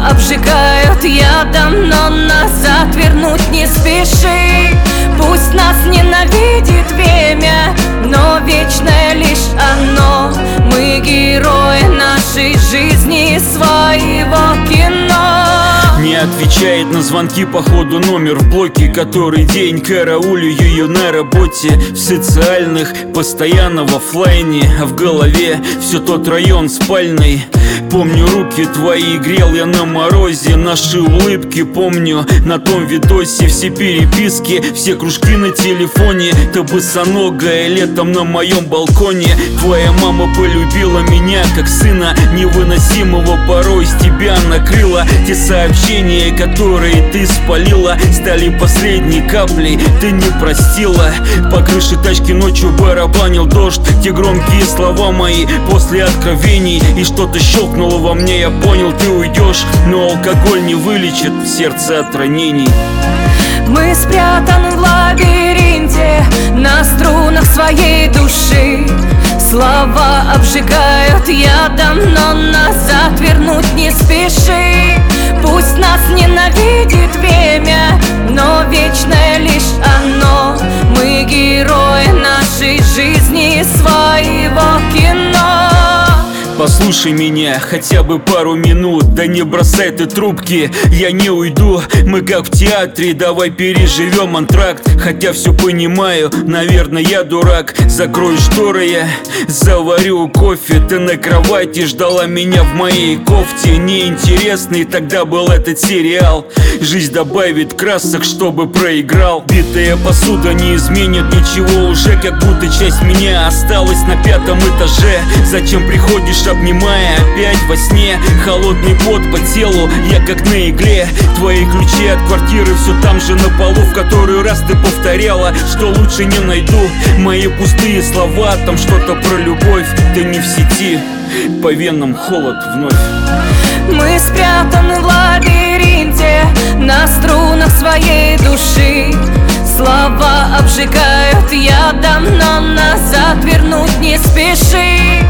обжигают ядом, но назад вернуть не спеши. Пусть нас ненавидит время, но вечное лишь оно. Мы герои нашей жизни, своего кино. Не отвечает на звонки, походу номер в блоке. Который день караулю ее на работе. В социальных, постоянно в оффлайне. А в голове все тот район спальный. Помню, руки твои грел я на морозе. Наши улыбки помню на том видосе. Все переписки, все кружки на телефоне. Ты босоногая летом на моем балконе. Твоя мама полюбила меня как сына невыносимого, порой с тебя накрыла. Те сообщения, которые ты спалила, стали последней каплей, ты не простила. По крыше тачки ночью барабанил дождь. Те громкие слова мои после откровений. И что-то щелкнуло во мне, я понял, ты уйдешь. Но алкоголь не вылечит сердце от ранений. Мы спрятаны в лабиринте, на струнах своей души. Слова обжигают ядом, но назад вернуть не спеши. Пусть нас ненавидит время, но вечное лишь оно. Мы герои нашей жизни, своего кино. Послушай меня хотя бы пару минут. Да не бросай ты трубки, я не уйду. Мы как в театре, давай переживем антракт. Хотя все понимаю, наверное, я дурак. Закрою шторы, я заварю кофе. Ты на кровати ждала меня в моей кофте. Неинтересный тогда был этот сериал. Жизнь добавит красок, чтобы проиграл. Битая посуда не изменит ничего уже. Как будто часть меня осталась на 5-м этаже. Зачем приходишь, обнимая опять во сне? Холодный пот по телу, я как на игле. Твои ключи от квартиры все там же на полу. В который раз ты повторяла, что лучше не найду. Мои пустые слова, там что-то про любовь. Ты не в сети, по венам холод вновь. Мы спрятаны в лабиринте, на струнах своей души. Слова обжигают ядом, но назад вернуть не спеши.